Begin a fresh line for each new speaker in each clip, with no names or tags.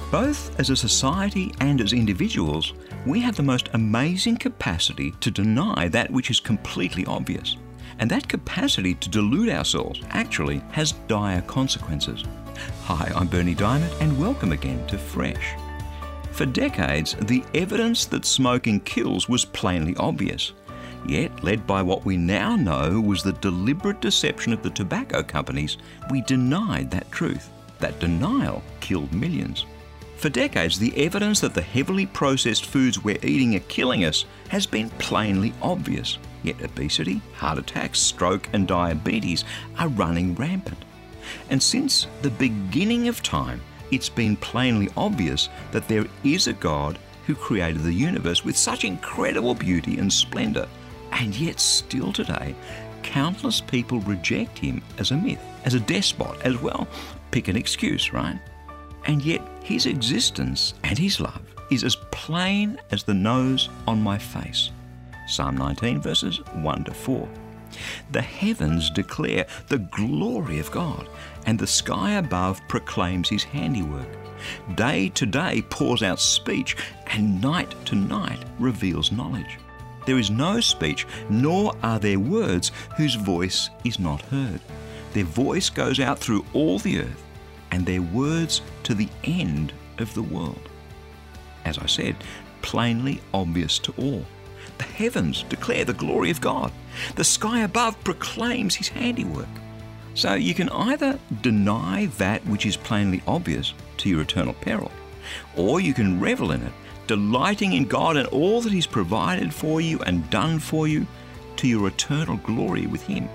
Both as a society and as individuals, we have the most amazing capacity to deny that which is completely obvious. And that capacity to delude ourselves actually has dire consequences. Hi, I'm Berni Dymet, and welcome again to Fresh. For decades, the evidence that smoking kills was plainly obvious. Yet, led by what we now know was the deliberate deception of the tobacco companies, we denied that truth. That denial killed millions. For decades, the evidence that the heavily processed foods we're eating are killing us has been plainly obvious. Yet obesity, heart attacks, stroke and diabetes are running rampant. And since the beginning of time, it's been plainly obvious that there is a God who created the universe with such incredible beauty and splendour. And yet still today, countless people reject him as a myth, as a despot, as well. Pick an excuse, right? And yet his existence and his love is as plain as the nose on my face. Psalm 19 verses 1 to 4. The heavens declare the glory of God, and the sky above proclaims his handiwork. Day to day pours out speech, and night to night reveals knowledge. There is no speech, nor are there words whose voice is not heard. Their voice goes out through all the earth, and their words to the end of the world. As I said, plainly obvious to all. The heavens declare the glory of God. The sky above proclaims his handiwork. So you can either deny that which is plainly obvious to your eternal peril, or you can revel in it, delighting in God and all that he's provided for you and done for you to your eternal glory with him.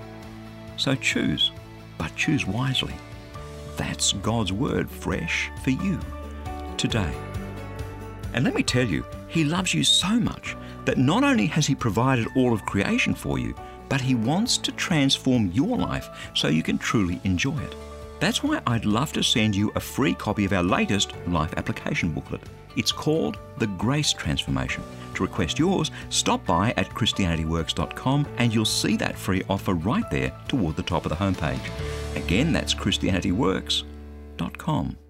So choose, but choose wisely. That's God's word fresh for you today. And let me tell you, he loves you so much that not only has he provided all of creation for you, but he wants to transform your life so you can truly enjoy it. That's why I'd love to send you a free copy of our latest life application booklet. It's called The Grace Transformation. To request yours, stop by at christianityworks.com and you'll see that free offer right there toward the top of the homepage. Again, that's christianityworks.com.